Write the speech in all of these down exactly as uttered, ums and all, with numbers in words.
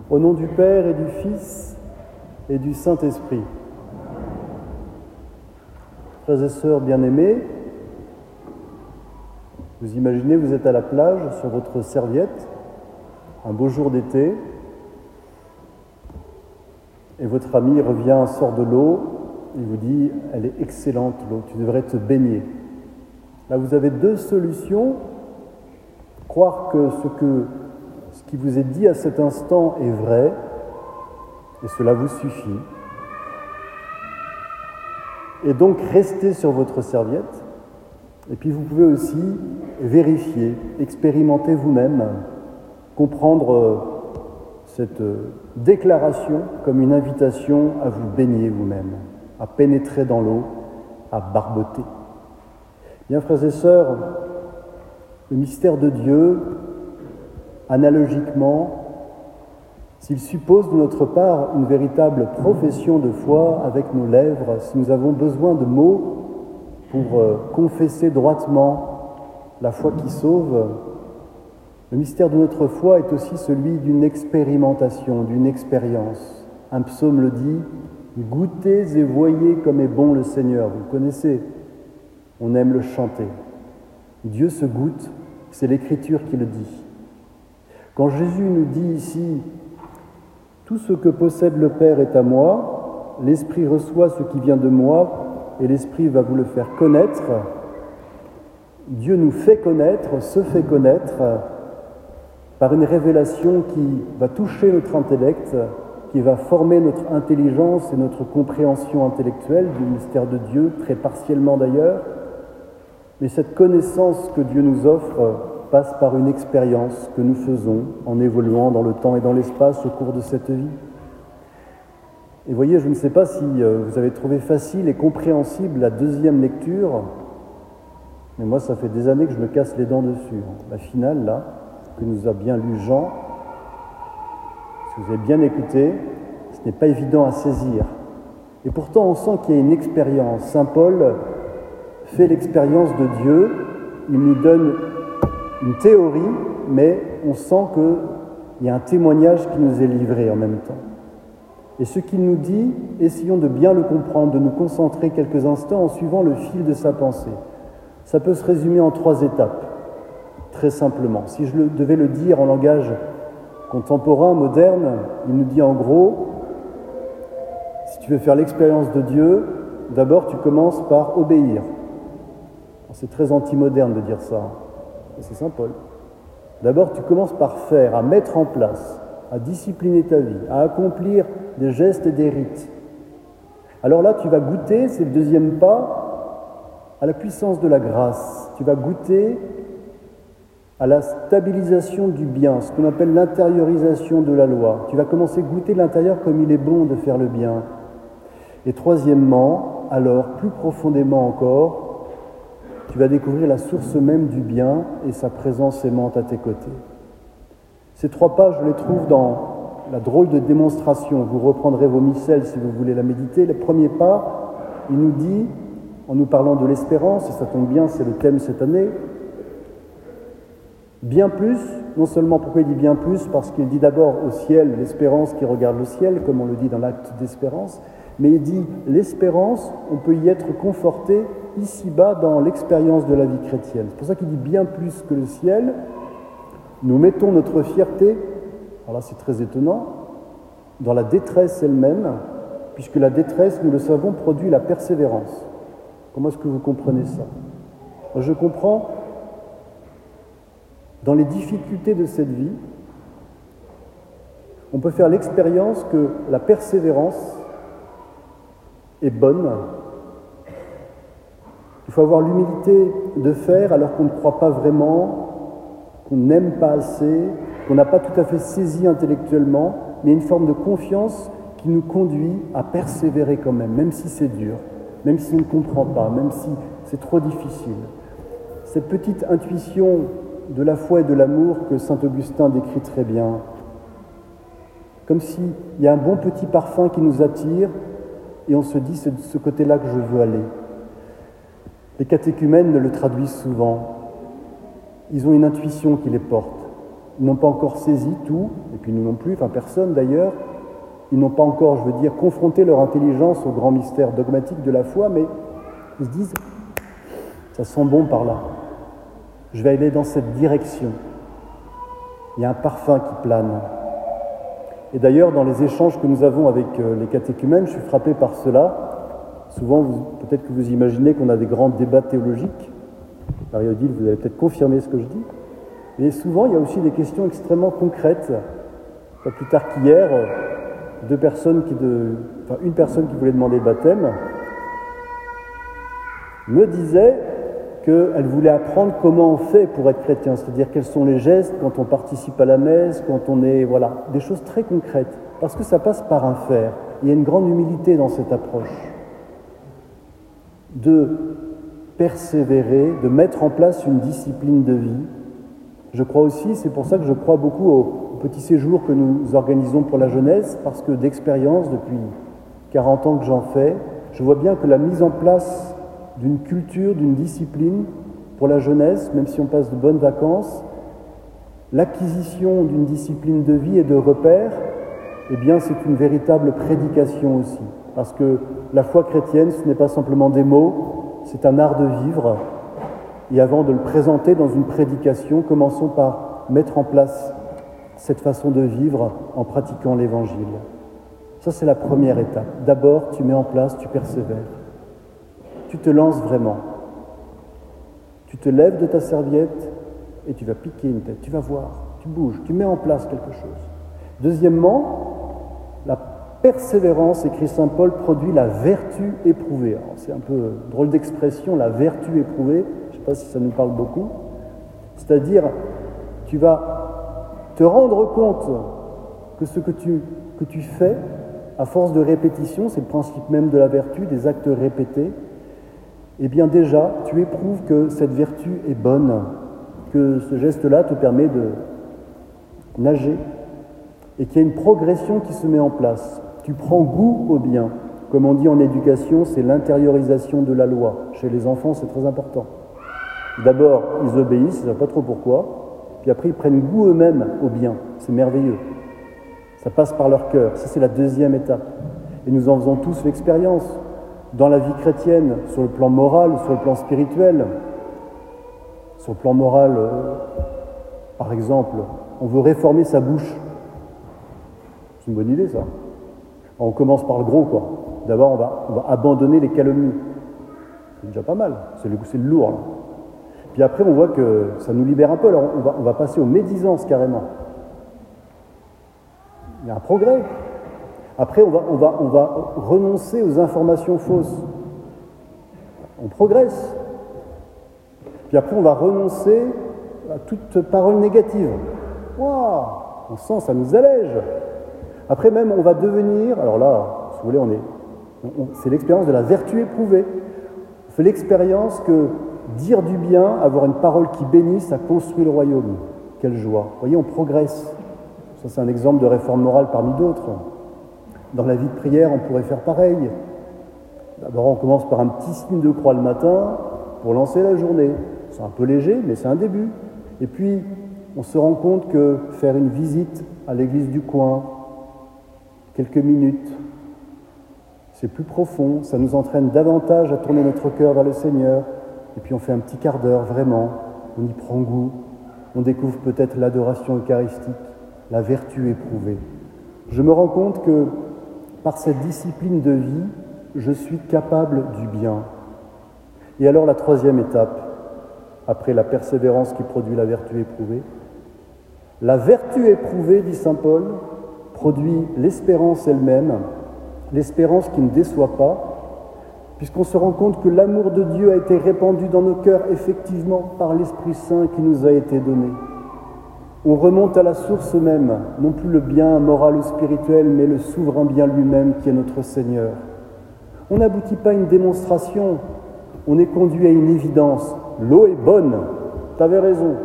Au nom du Père et du Fils et du Saint-Esprit. Frères et sœurs bien-aimés, vous imaginez, vous êtes à la plage sur votre serviette, un beau jour d'été, et votre ami revient, sort de l'eau, il vous dit « elle est excellente l'eau, tu devrais te baigner ». Là, vous avez deux solutions. Croire que ce, que ce qui vous est dit à cet instant est vrai, et cela vous suffit. Et donc, restez sur votre serviette. Et puis, vous pouvez aussi vérifier, expérimenter vous-même, comprendre cette déclaration comme une invitation à vous baigner vous-même, à pénétrer dans l'eau, à barboter. Bien, frères et sœurs, le mystère de Dieu, analogiquement, s'il suppose de notre part une véritable profession de foi avec nos lèvres, si nous avons besoin de mots pour euh, confesser droitement la foi qui sauve, le mystère de notre foi est aussi celui d'une expérimentation, d'une expérience. Un psaume le dit, « Goûtez et voyez comme est bon le Seigneur ». Vous le connaissez, on aime le chanter. Dieu se goûte, c'est l'Écriture qui le dit. Quand Jésus nous dit ici « Tout ce que possède le Père est à moi, l'Esprit reçoit ce qui vient de moi, et l'Esprit va vous le faire connaître », Dieu nous fait connaître, se fait connaître, par une révélation qui va toucher notre intellect, qui va former notre intelligence et notre compréhension intellectuelle du mystère de Dieu, très partiellement d'ailleurs. Mais cette connaissance que Dieu nous offre passe par une expérience que nous faisons en évoluant dans le temps et dans l'espace au cours de cette vie. Et voyez, je ne sais pas si vous avez trouvé facile et compréhensible la deuxième lecture, mais moi, ça fait des années que je me casse les dents dessus. La finale, là, que nous a bien lu Jean, si vous avez bien écouté, ce n'est pas évident à saisir. Et pourtant, on sent qu'il y a une expérience. Saint Paul fait l'expérience de Dieu, il nous donne une théorie, mais on sent qu'il y a un témoignage qui nous est livré en même temps. Et ce qu'il nous dit, essayons de bien le comprendre, de nous concentrer quelques instants en suivant le fil de sa pensée. Ça peut se résumer en trois étapes, très simplement. Si je devais le dire en langage contemporain, moderne, il nous dit en gros, si tu veux faire l'expérience de Dieu, d'abord tu commences par obéir. C'est très anti-moderne de dire ça, c'est Saint Paul. D'abord tu commences par faire, à mettre en place, à discipliner ta vie, à accomplir des gestes et des rites. Alors là, tu vas goûter, c'est le deuxième pas, à la puissance de la grâce. Tu vas goûter à la stabilisation du bien, ce qu'on appelle l'intériorisation de la loi. Tu vas commencer à goûter de l'intérieur comme il est bon de faire le bien. Et troisièmement, alors, plus profondément encore, tu vas découvrir la source même du bien et sa présence aimante à tes côtés. Ces trois pas, je les trouve dans la drôle de démonstration. Vous reprendrez vos missels si vous voulez la méditer. Le premier pas, il nous dit, en nous parlant de l'espérance, et ça tombe bien, c'est le thème cette année, bien plus, non seulement pourquoi il dit bien plus, parce qu'il dit d'abord au ciel, l'espérance qui regarde le ciel, comme on le dit dans l'acte d'espérance, mais il dit l'espérance, on peut y être conforté ici-bas dans l'expérience de la vie chrétienne. C'est pour ça qu'il dit bien plus que le ciel. Nous mettons notre fierté, alors là c'est très étonnant, dans la détresse elle-même, puisque la détresse, nous le savons, produit la persévérance. Comment est-ce que vous comprenez ça? Je comprends, dans les difficultés de cette vie, on peut faire l'expérience que la persévérance est bonne. Il faut avoir l'humilité de faire alors qu'on ne croit pas vraiment, qu'on n'aime pas assez, qu'on n'a pas tout à fait saisi intellectuellement, mais une forme de confiance qui nous conduit à persévérer quand même, même si c'est dur, même si on ne comprend pas, même si c'est trop difficile. Cette petite intuition de la foi et de l'amour que saint Augustin décrit très bien, comme s'il y a un bon petit parfum qui nous attire et on se dit c'est de ce côté-là que je veux aller. Les catéchumènes le traduisent souvent. Ils ont une intuition qui les porte. Ils n'ont pas encore saisi tout, et puis nous non plus, enfin personne d'ailleurs. Ils n'ont pas encore, je veux dire, confronté leur intelligence au grand mystère dogmatique de la foi, mais ils se disent, ça sent bon par là. Je vais aller dans cette direction. Il y a un parfum qui plane. Et d'ailleurs, dans les échanges que nous avons avec les catéchumènes, je suis frappé par cela. Souvent, peut-être que vous imaginez qu'on a des grands débats théologiques. Marie-Odile, vous allez peut-être confirmer ce que je dis. Mais souvent, il y a aussi des questions extrêmement concrètes. Pas plus tard qu'hier, deux personnes qui de, enfin, une personne qui voulait demander le baptême me disait qu'elle voulait apprendre comment on fait pour être chrétien, c'est-à-dire quels sont les gestes quand on participe à la messe, quand on est... Voilà, des choses très concrètes, parce que ça passe par un faire. Il y a une grande humilité dans cette approche. De persévérer, de mettre en place une discipline de vie. Je crois aussi, c'est pour ça que je crois beaucoup au, au petit séjour que nous organisons pour la jeunesse, parce que d'expérience, depuis quarante ans que j'en fais, je vois bien que la mise en place d'une culture, d'une discipline pour la jeunesse, même si on passe de bonnes vacances, l'acquisition d'une discipline de vie et de repères, eh bien c'est une véritable prédication aussi. Parce que la foi chrétienne, ce n'est pas simplement des mots, c'est un art de vivre. Et avant de le présenter dans une prédication, commençons par mettre en place cette façon de vivre en pratiquant l'Évangile. Ça, c'est la première étape. D'abord, tu mets en place, tu persévères. Tu te lances vraiment. Tu te lèves de ta serviette et tu vas piquer une tête. Tu vas voir, tu bouges, tu mets en place quelque chose. Deuxièmement, la persévérance, écrit saint Paul, produit la vertu éprouvée. Alors, c'est un peu drôle d'expression, la vertu éprouvée. Je ne sais pas si ça nous parle beaucoup. C'est-à-dire, tu vas te rendre compte que ce que tu, que tu fais, à force de répétition, c'est le principe même de la vertu, des actes répétés, eh bien déjà, tu éprouves que cette vertu est bonne, que ce geste-là te permet de nager, et qu'il y a une progression qui se met en place. Tu prends goût au bien. Comme on dit en éducation, c'est l'intériorisation de la loi. Chez les enfants, c'est très important. D'abord, ils obéissent, ils ne savent pas trop pourquoi, puis après, ils prennent goût eux-mêmes au bien. C'est merveilleux. Ça passe par leur cœur. Ça, c'est la deuxième étape. Et nous en faisons tous l'expérience. Dans la vie chrétienne, sur le plan moral ou sur le plan spirituel. Sur le plan moral, euh, par exemple, on veut réformer sa bouche. C'est une bonne idée, ça. On commence par le gros, quoi. D'abord, on va, on va abandonner les calomnies. C'est déjà pas mal. C'est le, c'est le lourd, là. Puis après, on voit que ça nous libère un peu. Alors, on va, on va passer aux médisances, carrément. Il y a un progrès. Après, on va, on, va, on va renoncer aux informations fausses. On progresse. Puis après, on va renoncer à toute parole négative. Waouh, on sent, ça nous allège. Après même, on va devenir... Alors là, si vous voulez, on est... On, on, c'est l'expérience de la vertu éprouvée. On fait l'expérience que dire du bien, avoir une parole qui bénit, ça construit le royaume. Quelle joie. Vous voyez, on progresse. Ça, c'est un exemple de réforme morale parmi d'autres. Dans la vie de prière, on pourrait faire pareil. D'abord, on commence par un petit signe de croix le matin pour lancer la journée. C'est un peu léger, mais c'est un début. Et puis, on se rend compte que faire une visite à l'église du coin, quelques minutes, c'est plus profond, ça nous entraîne davantage à tourner notre cœur vers le Seigneur. Et puis, on fait un petit quart d'heure, vraiment. On y prend goût. On découvre peut-être l'adoration eucharistique, la vertu éprouvée. Je me rends compte que par cette discipline de vie, je suis capable du bien. Et alors la troisième étape, après la persévérance qui produit la vertu éprouvée, la vertu éprouvée, dit saint Paul, produit l'espérance elle-même, l'espérance qui ne déçoit pas, puisqu'on se rend compte que l'amour de Dieu a été répandu dans nos cœurs effectivement par l'Esprit Saint qui nous a été donné. On remonte à la source même, non plus le bien moral ou spirituel, mais le souverain bien lui-même qui est notre Seigneur. On n'aboutit pas à une démonstration, on est conduit à une évidence. L'eau est bonne, tu avais raison.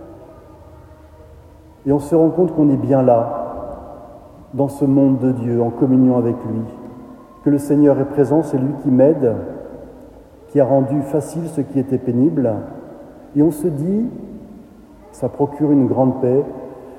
Et on se rend compte qu'on est bien là, dans ce monde de Dieu, en communion avec lui. Que le Seigneur est présent, c'est lui qui m'aide, qui a rendu facile ce qui était pénible. Et on se dit, ça procure une grande paix,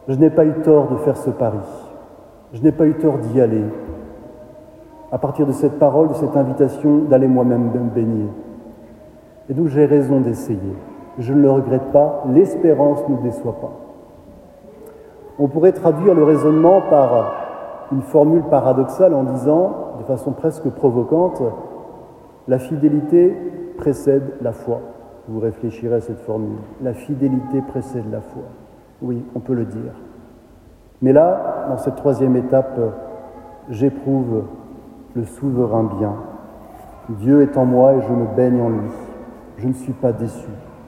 Je n'ai pas eu tort de faire ce pari. Je n'ai pas eu tort d'y aller. À partir de cette parole, de cette invitation, d'aller moi-même me baigner. Et donc j'ai raison d'essayer. Je ne le regrette pas, l'espérance ne déçoit pas. On pourrait traduire le raisonnement par une formule paradoxale en disant, de façon presque provocante, la fidélité précède la foi. Vous réfléchirez à cette formule. La fidélité précède la foi. Oui, on peut le dire. Mais là, dans cette troisième étape, j'éprouve le souverain bien. Dieu est en moi et je me baigne en lui. Je ne suis pas déçu.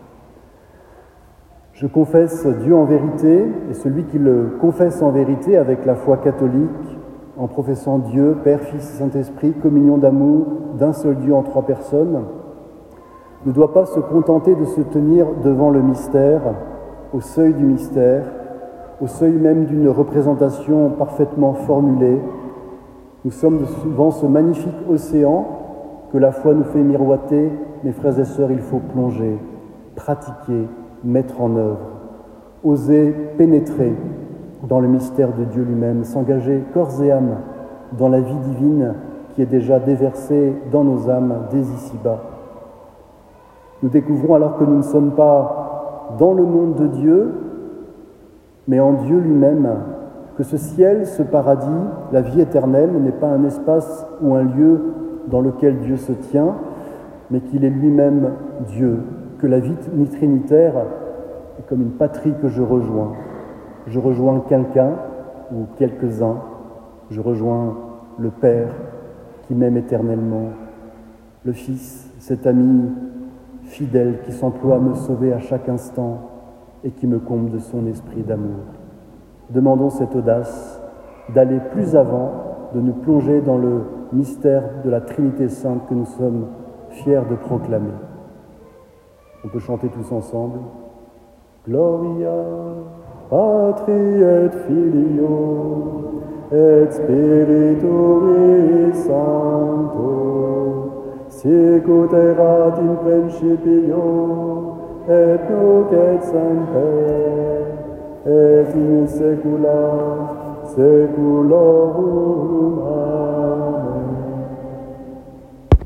Je confesse Dieu en vérité, et celui qui le confesse en vérité avec la foi catholique, en professant Dieu, Père, Fils et Saint-Esprit, communion d'amour d'un seul Dieu en trois personnes, ne doit pas se contenter de se tenir devant le mystère, au seuil du mystère, au seuil même d'une représentation parfaitement formulée. Nous sommes devant ce magnifique océan que la foi nous fait miroiter. Mes frères et sœurs, il faut plonger, pratiquer, mettre en œuvre, oser pénétrer dans le mystère de Dieu lui-même, s'engager corps et âme dans la vie divine qui est déjà déversée dans nos âmes dès ici-bas. Nous découvrons alors que nous ne sommes pas dans le monde de Dieu, mais en Dieu lui-même, que ce ciel, ce paradis, la vie éternelle n'est pas un espace ou un lieu dans lequel Dieu se tient, mais qu'il est lui-même Dieu, que la vie trinitaire est comme une patrie que je rejoins. Je rejoins quelqu'un ou quelques-uns, je rejoins le Père qui m'aime éternellement, le Fils, cet ami fidèle qui s'emploie à me sauver à chaque instant et qui me comble de son esprit d'amour. Demandons cette audace d'aller plus avant, de nous plonger dans le mystère de la Trinité Sainte que nous sommes fiers de proclamer. On peut chanter tous ensemble. Gloria Patri et Filio et Spiritui Sancto sicut erat in principio et nunc et semper et in saecula saeculorum. Amen.